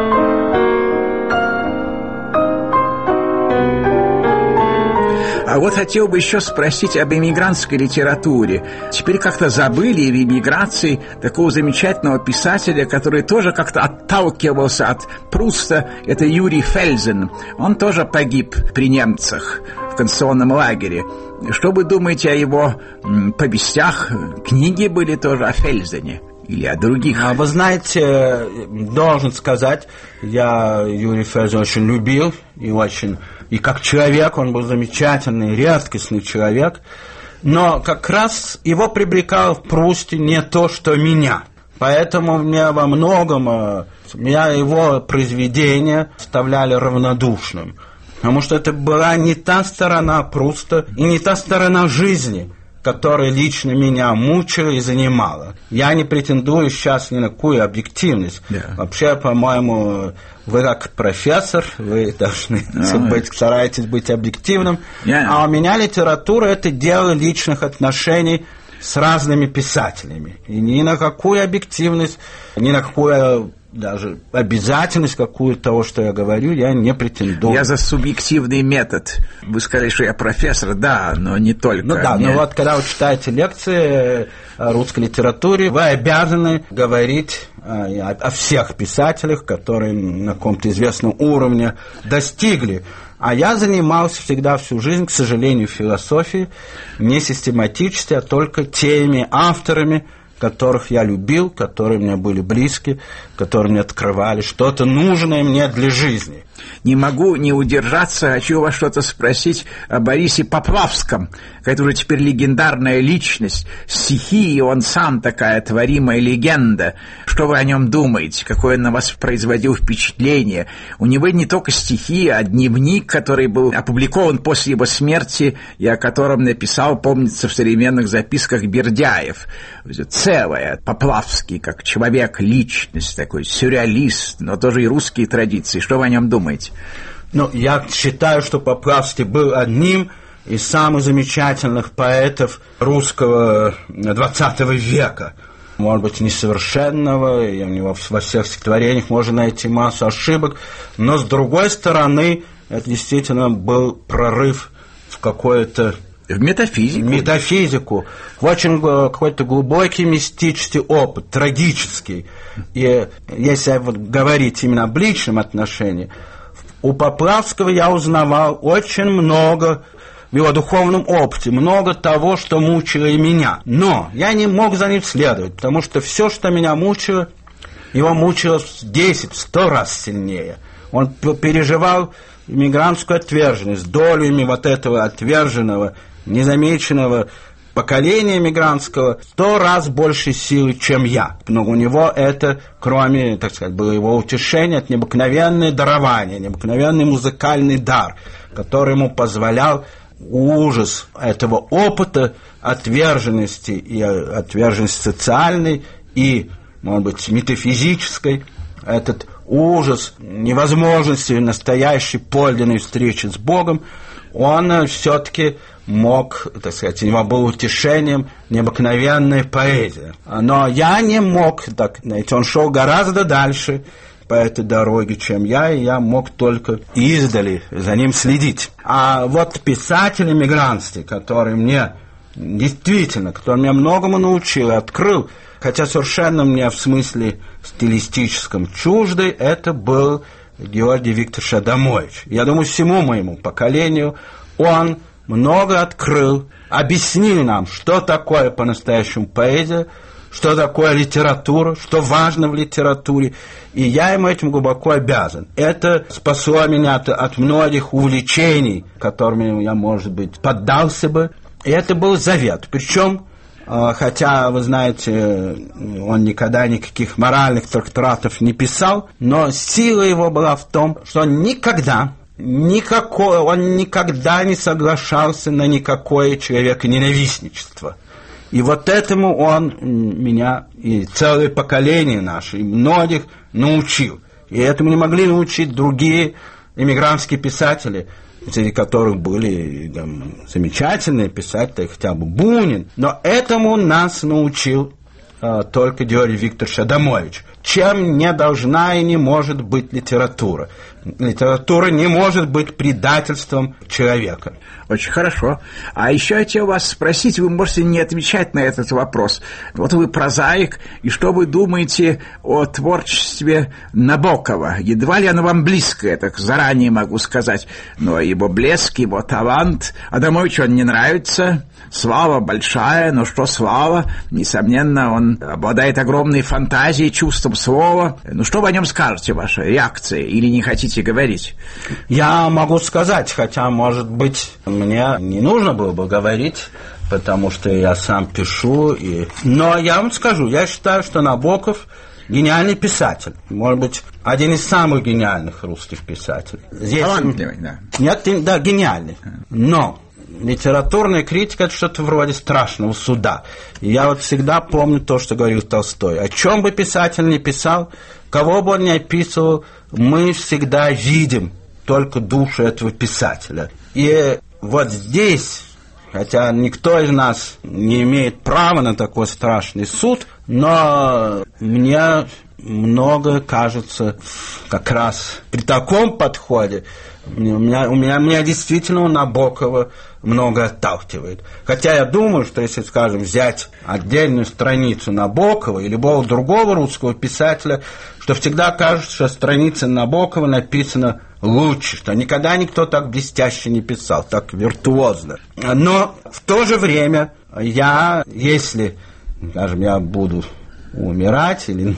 А вот хотел бы еще спросить об эмигрантской литературе. Теперь как-то забыли в эмиграции такого замечательного писателя, который тоже как-то отталкивался от Пруста. Это Юрий Фельзен. Он тоже погиб при немцах в концентрационном лагере. Что вы думаете о его повестях? Книги были тоже о Фельзене или о других? А вы знаете, должен сказать, я Юрия Фельзена очень любил и очень... И как человек, он был замечательный, редкостный человек. Но как раз его привлекало в Прусте не то, что меня. Поэтому мне во многом, меня его произведения оставляли равнодушным. Потому что это была не та сторона Пруста и не та сторона жизни, которая лично меня мучила и занимала. Я не претендую сейчас ни на какую объективность. Yeah. Вообще, по-моему, вы как профессор, вы должны uh-huh. быть, стараетесь быть объективным. Yeah. А у меня литература – это дело личных отношений с разными писателями. И ни на какую объективность, ни на какую даже обязательность какую-то того, что я говорю, я не претендую. Я за субъективный метод. Вы сказали, что я профессор, да, но не только. Ну да, не... но вот когда вы читаете лекции о русской литературе, вы обязаны говорить о, о всех писателях, которые на каком-то известном уровне достигли. А я занимался всегда всю жизнь, к сожалению, философией, не систематически, а только теми авторами, которых я любил, которые мне были близки, которые мне открывали что-то нужное мне для жизни. Не могу не удержаться, хочу вас что-то спросить о Борисе Поплавском. Это уже теперь легендарная личность, стихи, он сам такая творимая легенда. Что вы о нем думаете? Какое он на вас производил впечатление? У него не только стихи, а дневник, который был опубликован после его смерти, и о котором написал, помнится, в современных записках Бердяев. Целое. Поплавский, как человек, личность, такой сюрреалист, но тоже и русские традиции. Что вы о нем думаете? Ну, я считаю, что Поплавский был одним из самых замечательных поэтов русского двадцатого века. Может быть, несовершенного, и у него во всех стихотворениях можно найти массу ошибок, но, с другой стороны, это действительно был прорыв в какое-то... В метафизику. Метафизику. В очень какой-то глубокий мистический опыт, трагический. И если вот говорить именно об личном отношении, у Поплавского я узнавал очень много в его духовном опыте, много того, что мучило и меня. Но я не мог за ним следовать, потому что все, что меня мучило, его мучило в десять-сто раз сильнее. Он переживал иммигрантскую отверженность, долями вот этого отверженного, незамеченного поколения мигрантского сто раз больше силы, чем я. Но у него это, кроме, так сказать, было его утешение, это необыкновенное дарование, необыкновенный музыкальный дар, который ему позволял ужас этого опыта отверженности, и отверженности социальной, и, может быть, метафизической, этот ужас невозможности настоящей подлинной встречи с Богом, он все-таки мог, так сказать, у него было утешением необыкновенная поэзия. Но я не мог, так, знаете, он шел гораздо дальше по этой дороге, чем я, и я мог только издали за ним следить. А вот писатель эмигрантский, который мне действительно, который меня многому научил и открыл, хотя совершенно мне в смысле стилистическом чуждый, это был Георгий Викторович Адамович. Я думаю, всему моему поколению он много открыл, объяснил нам, что такое по-настоящему поэзия, что такое литература, что важно в литературе, и я ему этим глубоко обязан. Это спасло меня от, от многих увлечений, которыми я, может быть, поддался бы, и это был завет. Причем, хотя, вы знаете, он никогда никаких моральных трактатов не писал, но сила его была в том, что он никогда, никакое, он никогда не соглашался на никакое человеконенавистничество. И вот этому он меня и целое поколение наше, и многих научил. И этому не могли научить другие эмигрантские писатели, среди которых были там, замечательные писатели, хотя бы Бунин. Но этому нас научил э, только Георгий Викторович Адамович. Чем не должна и не может быть литература. Литература не может быть предательством человека. Очень хорошо. А еще я хотел вас спросить, вы можете не отвечать на этот вопрос. Вот вы прозаик, и что вы думаете о творчестве Набокова? Едва ли оно вам близко, я так заранее могу сказать. Но его блеск, его талант, Адамовичу он не нравится. Слава большая, но что слава? Несомненно, он обладает огромной фантазией, чувством слова. Ну что вы о нем скажете, ваша реакция? Или не хотите говорить? Я могу сказать, хотя, может быть, мне не нужно было бы говорить, потому что я сам пишу. И... Но я вам скажу, я считаю, что Набоков гениальный писатель. Может быть, один из самых гениальных русских писателей. Здесь... Талантливый, да. Нет, да, гениальный. Но... литературная критика – это что-то вроде страшного суда. И я вот всегда помню то, что говорил Толстой. О чем бы писатель ни писал, кого бы он ни описывал, мы всегда видим только душу этого писателя. И вот здесь хотя никто из нас не имеет права на такой страшный суд, но мне много кажется как раз при таком подходе, у меня, у меня, меня действительно Набокова много отталкивает. Хотя я думаю, что если, скажем, взять отдельную страницу Набокова и любого другого русского писателя, что всегда кажется, что страница Набокова написана лучше, что никогда никто так блестяще не писал, так виртуозно. Но в то же время я, если, скажем, я буду умирать, или,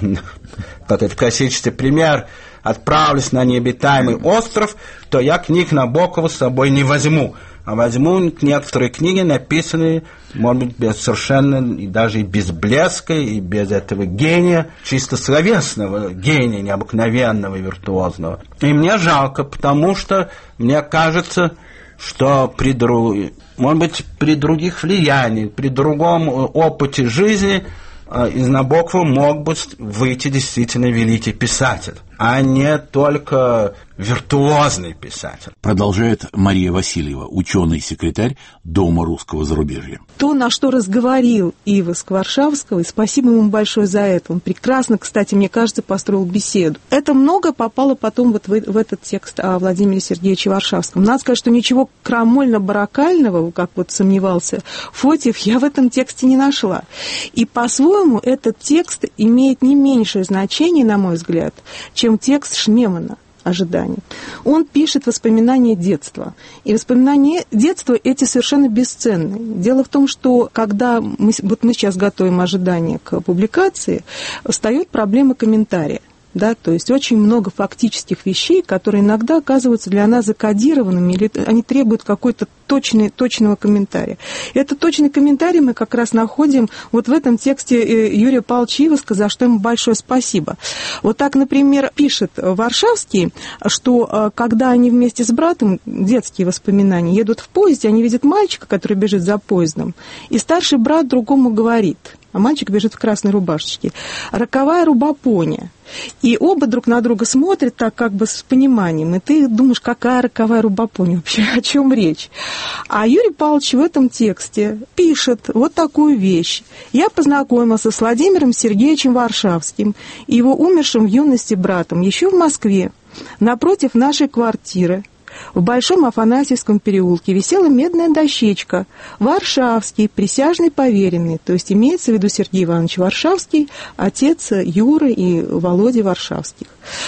как это классический пример, отправлюсь на необитаемый остров, то я книг Набокова с собой не возьму, а возьму некоторые книги, написанные, может быть, без совершенно, и даже и без блеска, и без этого гения, чисто словесного гения, необыкновенного и виртуозного. И мне жалко, потому что мне кажется, что при, друг... может быть, при других влияниях, при другом опыте жизни из Набокова мог бы выйти действительно великий писатель, а не только виртуозный писатель. Продолжает Мария Васильева, ученый-секретарь Дома русского зарубежья. То, на что разговорил Иваск Варшавского, и спасибо ему большое за это, он прекрасно, кстати, мне кажется, построил беседу. Это много попало потом вот в, в этот текст о Владимире Сергеевиче Варшавском. Надо сказать, что ничего крамольно-баракального, как вот сомневался Фотьев, я в этом тексте не нашла. И по-своему этот текст имеет не меньшее значение, на мой взгляд, чем текст Шмемана «Ожидание». Он пишет воспоминания детства. И воспоминания детства эти совершенно бесценны. Дело в том, что когда мы, вот мы сейчас готовим «Ожидание» к публикации, встает проблема комментария. Да, то есть очень много фактических вещей, которые иногда оказываются для нас закодированными, или они требуют какой-то точный, точного комментария. И этот точный комментарий мы как раз находим вот в этом тексте Юрия Павловича Иваска, за что ему большое спасибо. Вот так, например, пишет Варшавский, что когда они вместе с братом, детские воспоминания, едут в поезде, они видят мальчика, который бежит за поездом, и старший брат другому говорит, а мальчик бежит в красной рубашечке: «Роковая рубапония». И оба друг на друга смотрят так как бы с пониманием. И ты думаешь, какая роковая рубапония вообще, о чем речь? А Юрий Павлович в этом тексте пишет вот такую вещь. «Я познакомился с Владимиром Сергеевичем Варшавским и его умершим в юности братом еще в Москве. Напротив нашей квартиры в Большом Афанасьевском переулке висела медная дощечка «Варшавский, присяжный поверенный», то есть имеется в виду Сергей Иванович Варшавский, отец Юры и Володи Варшавских.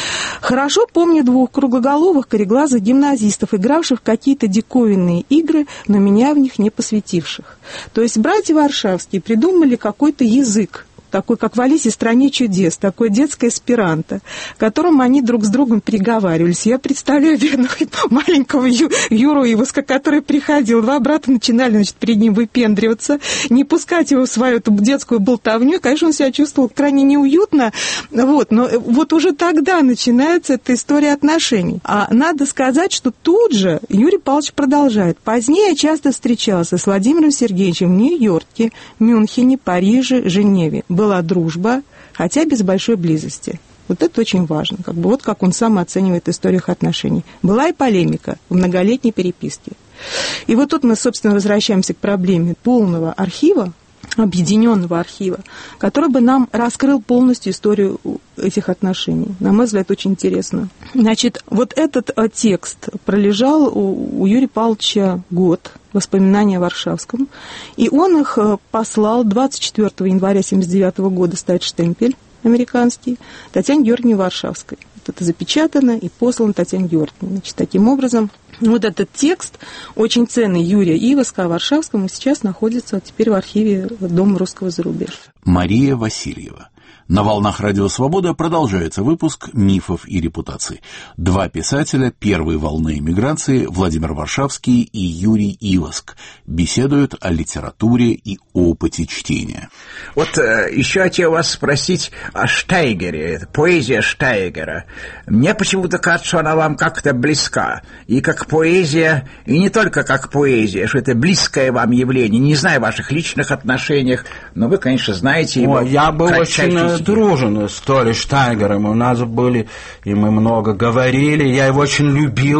Хорошо помню двух круглоголовых кореглазых гимназистов, игравших в какие-то диковинные игры, но меня в них не посвятивших. То есть братья Варшавские придумали какой-то язык, такой, как в «Алисе в стране чудес», такое детское эсперанто, которым они друг с другом переговаривались. Я представляю бедного маленького Ю, Юру Иваска, который приходил, два брата начинали, значит, перед ним выпендриваться, не пускать его в свою эту детскую болтовню. Конечно, он себя чувствовал крайне неуютно, вот, но вот уже тогда начинается эта история отношений. А надо сказать, что тут же Юрий Павлович продолжает. Позднее я часто встречался с Владимиром Сергеевичем в Нью-Йорке, Мюнхене, Париже, Женеве. Была дружба, хотя без большой близости. Вот это очень важно. Как бы вот как он сам оценивает историю их отношений. Была и полемика в многолетней переписке. И вот тут мы, собственно, возвращаемся к проблеме полного архива, объединенного архива, который бы нам раскрыл полностью историю этих отношений. На мой взгляд, очень интересно. Значит, вот этот текст пролежал у, у Юрия Павловича год, воспоминания о Варшавском, и он их послал двадцать четвёртого января тысяча девятьсот семьдесят девятого года, ставит штемпель американский, Татьяне Георгиевне Варшавской. Вот это запечатано и послано Татьяне Георгиевне. Значит, таким образом, вот этот текст, очень ценный Юрия Иваска о Варшавском, сейчас находится теперь в архиве Дома русского зарубежья. Мария Васильева. На волнах Радио Свобода продолжается выпуск «Мифов и репутаций». Два писателя первой волны эмиграции, Владимир Варшавский и Юрий Иваск, беседуют о литературе и опыте чтения. Вот э, еще хотел вас спросить о Штайгере, поэзия Штайгера. Мне почему-то кажется, что она вам как-то близка. И как поэзия, и не только как поэзия, что это близкое вам явление. Не знаю о ваших личных отношениях, но вы, конечно, знаете его. О, я был очень дружен с Толи Штайгером. У нас были, и мы много говорили. Я его очень любил.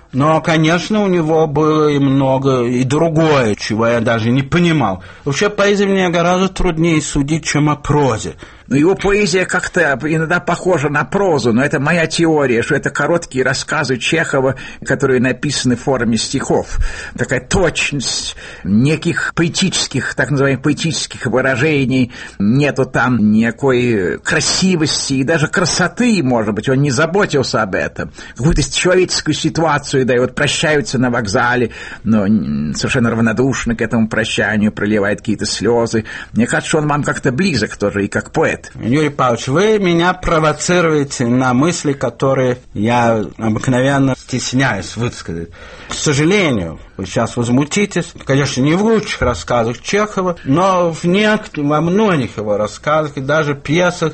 Но, конечно, у него было и много, и другое, чего я даже не понимал. Вообще, поэзия мне гораздо труднее судить, чем о прозе. Но его поэзия как-то иногда похожа на прозу, но это моя теория, что это короткие рассказы Чехова, которые написаны в форме стихов. Такая точность, неких поэтических, так называемых поэтических выражений, нету там никакой красивости и даже красоты, может быть, он не заботился об этом. Какую-то человеческую ситуацию, да, и вот прощаются на вокзале, но совершенно равнодушно к этому прощанию, проливает какие-то слезы. Мне кажется, что он вам как-то близок тоже и как поэт. Юрий Павлович, вы меня провоцируете на мысли, которые я обыкновенно стесняюсь высказать. К сожалению, вы сейчас возмутитесь, конечно, не в лучших рассказах Чехова, но в некоторых, во многих его рассказах и даже пьесах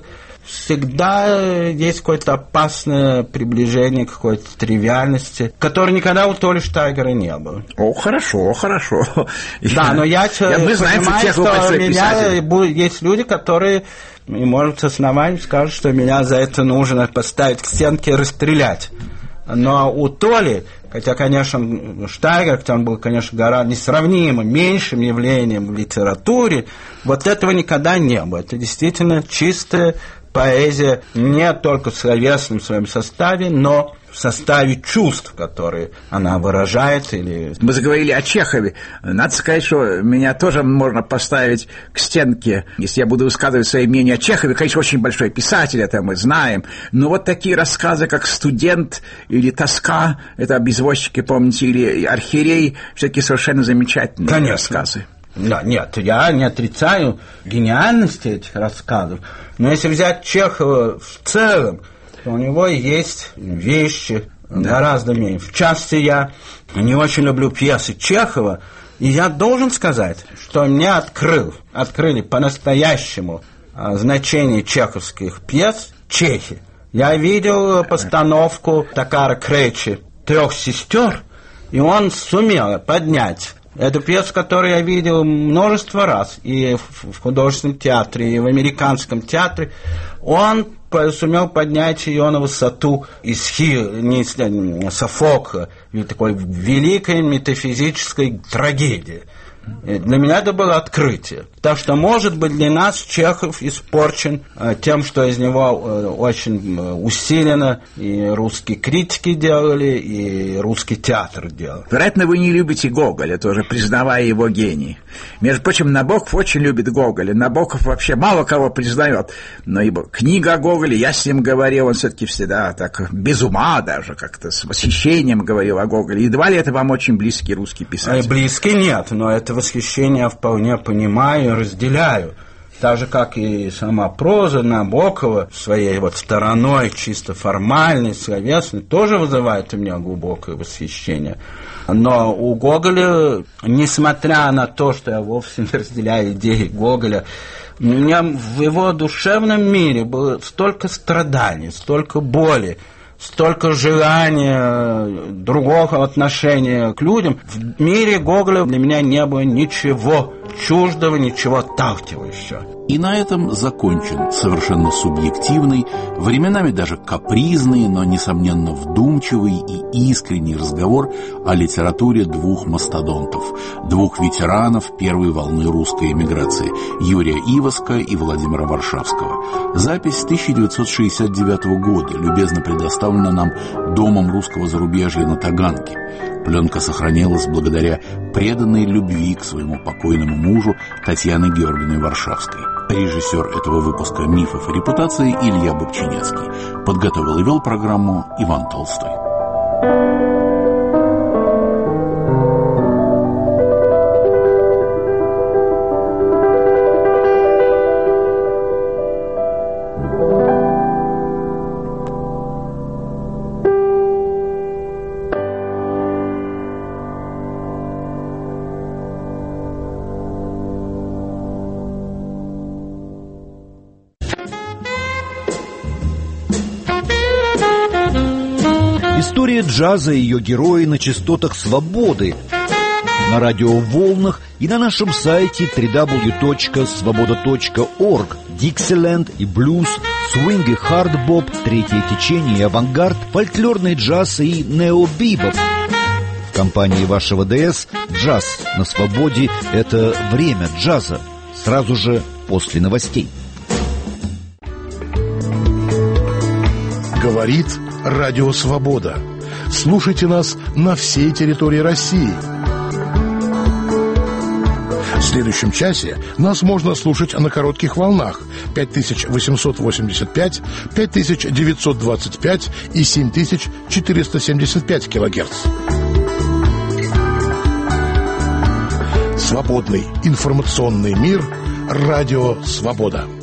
всегда есть какое-то опасное приближение к какой-то тривиальности, которой никогда у Толи Штайгера не было. О, хорошо, хорошо. Да, но я, я мы знаем, понимаю, что, что у меня есть люди, которые, и, может, с основанием скажут, что меня за это нужно поставить к стенке и расстрелять. Но у Толи, хотя, конечно, Штайгер, хотя он был, конечно, гораздо несравнимо меньшим явлением в литературе, вот этого никогда не было. Это действительно чистая поэзия не только в словесном своем составе, но в составе чувств, которые она выражает. Или... Мы заговорили о Чехове. Надо сказать, что меня тоже можно поставить к стенке, если я буду высказывать свое мнение о Чехове. Конечно, очень большой писатель, это мы знаем. Но вот такие рассказы, как «Студент» или «Тоска», это об извозчике, помните, или «Архиерей», все-таки совершенно замечательные Конечно. рассказы. Да, нет, я не отрицаю гениальности этих рассказов, но если взять Чехова в целом, то у него есть вещи да. гораздо меньше. В частности, я не очень люблю пьесы Чехова, и я должен сказать, что мне открыл, открыли по-настоящему значение чеховских пьес чехи. Я видел постановку Такара Кречи «Трех сестер», и он сумел поднять эту пьесу, которую я видел множество раз и в художественном театре, и в американском театре. Он сумел поднять ее на высоту Исхи, не, Софокла, такой великой метафизической трагедии. Для меня это было открытие. Так что, может быть, для нас Чехов испорчен э, тем, что из него э, очень усиленно и русские критики делали, и русский театр делал. Вероятно, вы не любите Гоголя, тоже признавая его гений. Между прочим, Набоков очень любит Гоголя. Набоков вообще мало кого признает. Но ибо книга о Гоголе, я с ним говорил, он все-таки всегда так без ума даже, как-то с восхищением говорил о Гоголе. Едва ли это вам очень близкий русский писатель? Близкий нет, но это восхищение я вполне понимаю и разделяю. Так же, как и сама проза Набокова своей вот стороной, чисто формальной, словесной, тоже вызывает у меня глубокое восхищение. Но у Гоголя, несмотря на то, что я вовсе не разделяю идеи Гоголя, у меня в его душевном мире было столько страданий, столько боли, столько желания другого отношения к людям. В мире Гоголя для меня не было ничего чуждого, ничего отталкивающего. И на этом закончен совершенно субъективный, временами даже капризный, но, несомненно, вдумчивый и искренний разговор о литературе двух мастодонтов, двух ветеранов первой волны русской эмиграции, Юрия Иваска и Владимира Варшавского. Запись тысяча девятьсот шестьдесят девятого года, любезно предоставлена нам Домом русского зарубежья на Таганке. Пленка сохранилась благодаря преданной любви к своему покойному мужу Татьяны Георгиевны Варшавской. Режиссер этого выпуска «Мифов и репутации» Илья Бобчинецкий. Подготовил и вел программу Иван Толстой. История джаза и ее герои на частотах свободы, на радиоволнах и на нашем сайте дабл ю дабл ю дабл ю точка свобода точка орг. Диксиленд и блюз, свинг и хардбоп, третье течение и авангард, фольклорный джаз и необибоп. компании вашего ДС «Джаз на свободе» — это время джаза. Сразу же после новостей. Говорит Радио Свобода. Слушайте нас на всей территории России. В следующем часе нас можно слушать на коротких волнах пять тысяч восемьсот восемьдесят пять, пять тысяч девятьсот двадцать пять и семь тысяч четыреста семьдесят пять килогерц. Свободный информационный мир. Радио Свобода.